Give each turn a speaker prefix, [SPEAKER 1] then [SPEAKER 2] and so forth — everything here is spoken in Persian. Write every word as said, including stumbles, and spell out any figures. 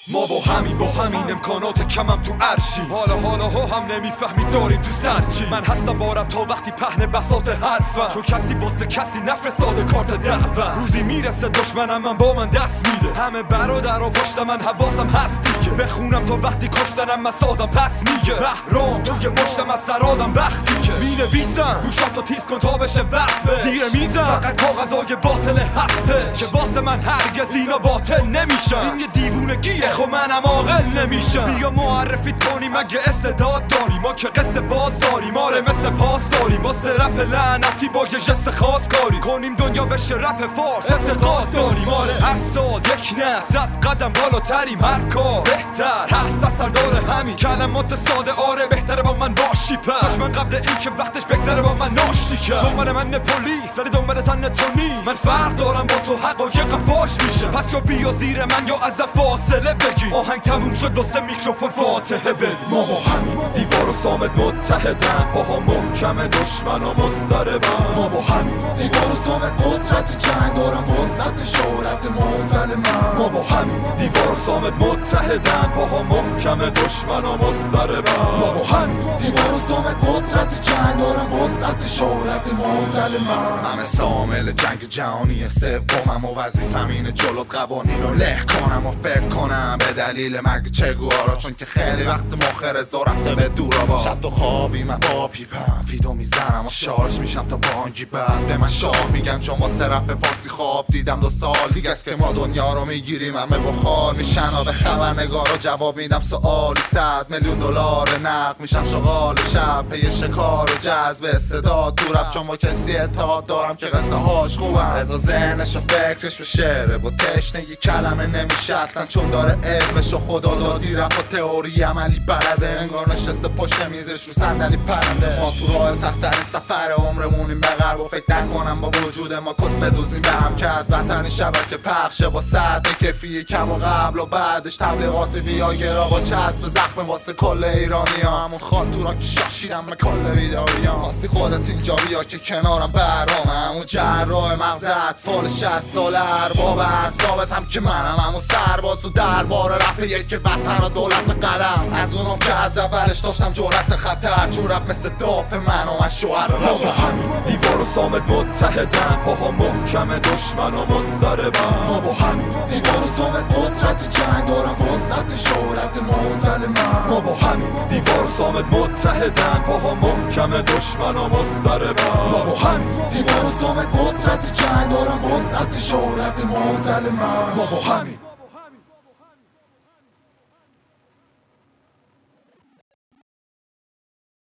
[SPEAKER 1] ما با همین با همین امکانات کمم تو عرشی، حالا حالا ها هم نمیفهمی داریم تو سرچی. من هستم بارم تا وقتی پهن بساط حرفم، چون کسی واسه کسی نفرستاده کارت دعوت. روزی میرسه دشمنم من با من دست میده، همه برادر و پشت من حواسم هست دیگه. بخونم تا وقتی کشتنم من سازم پس میگه، بهرام توی مشتم از سرادم وقتی که مینویسم گوشاتو تیز کن تا بشه بسمه زیر میزم. فقط کاغذای باطل هسته که واسه من هرگز اینا باطل نمیشن. این یه دیوونگیه خب منم عاقل نمیشم. بیا معرفیت کنی مگه استعداد داری، ما که قصه باز داریم آره مثل پاس داریم. واسه رپ لعنتی با یه جست خاص کاری کنیم دنیا بشه رپ فارس اعتقاد داریم. آره هر سال یک نه صد قدم بالاتریم، هر کار بهتر هست از سردار همین کلمات ساده. آره بهتره با من باشی پس دشمن قبل این که وقتش بگذره با من ناشتی کرد. دنبال من پلیس ولی دنبال تن تو نیست، من فرق دارم با تو حقایق فاش میشه. پس یا بیا زیر من یا از فاصله بگی، آهنگ تموم شد واسه میکروفون فاتحه بدی. ما با همین دیوار و صامت متحدن، پاها محکم دشمن و مضطربن.
[SPEAKER 2] ما با همین دیوار و صامت قدرت جنگ دارم وسط شهرت موزل من.
[SPEAKER 1] ما با همین دیوار و صامت متحدن، پاها محکم دشمن و مضطربن.
[SPEAKER 2] ما با همین دیوار و صامت قدرت جنگ دارم وسط شهرت موزل من. همه سامل جنگ جهانی سومم و وظیفم اینه جلوت قوانین رو له کنم و فکر کنم به دلیل مرگ چگوارا، چون که خیلی وقت مخر رضا رفته به دورا. با شب تو خوابی من با پیپم ویدو میزنم و شارژ میشم تا بانگی بعد به من شاه میگن، چون واسه رپ فارسی خواب دیدم دو سال دیگه است که ما دنیا رو میگیریم. همه بخار میشن و به خبرنگارا جواب میدم سوالی، صد میلیون دلار نقد میشم شغال شب پی شکار و جذب استعداد تو رپ، چون با کسی اتحاد دارم که قصه هاش خوبم. رضا ذهنش و فکرش به شعره با تشنگی کلمه نمیشه اصلا، چون داره علمش و خدا دادی رپ و تئوری عملی بلده. انگار نشسته پشت میزش رو صندلی پرنده. ما تو راه سخت‌ترین سفر عمرمونیم به غرب و فکر نکنم با وجود ما کس بدوزیم به هم که از بدترین شبکه پخشه با سطح کیفی کم و قبل و بعدش تبلیغات ویاگرا با چسب زخم واسه کل ایرانی ها. همون خالتورا که شاشیدم به کل ویدئویان. خواستی خودت اینجا بیا که کنارم برام، همون جراح مغز اطفال شصت ساله ارباب اعصابت هم که منم، همون سرباز و دربار رپ یک وطن و دولت قلم. از اونم که از اولش داشتم جرأت خطر، چون رپ مثل دافع من و من شوهر رپ.
[SPEAKER 1] ما با همین دیوار و صامت متحدن، پاها محکم دشمن و مضطربن.
[SPEAKER 2] ما با همین دیوار و صامت قدرت جنگ دارم وسط شهرت موزل من.
[SPEAKER 1] ما با همین دیوار و صامت متحدن، پاها محکم دشمن و مضطربن.
[SPEAKER 2] ما با همین دیوار و صامت قدرت جنگ دارم وسط شهرت موزل من. ما با همین